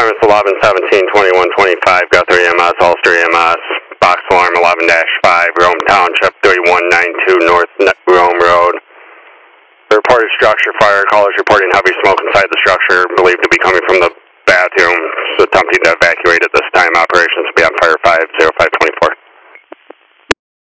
premise 11, 17, 21, 25, Guthrie EMS, Ulster EMS, box alarm 11-5, Rome Township, 3192 North Rome Road. The reported structure fire, callers reporting heavy smoke inside the structure, believed to be coming from the bathroom, so attempting to evacuate at this time. Operations will be on fire 50524.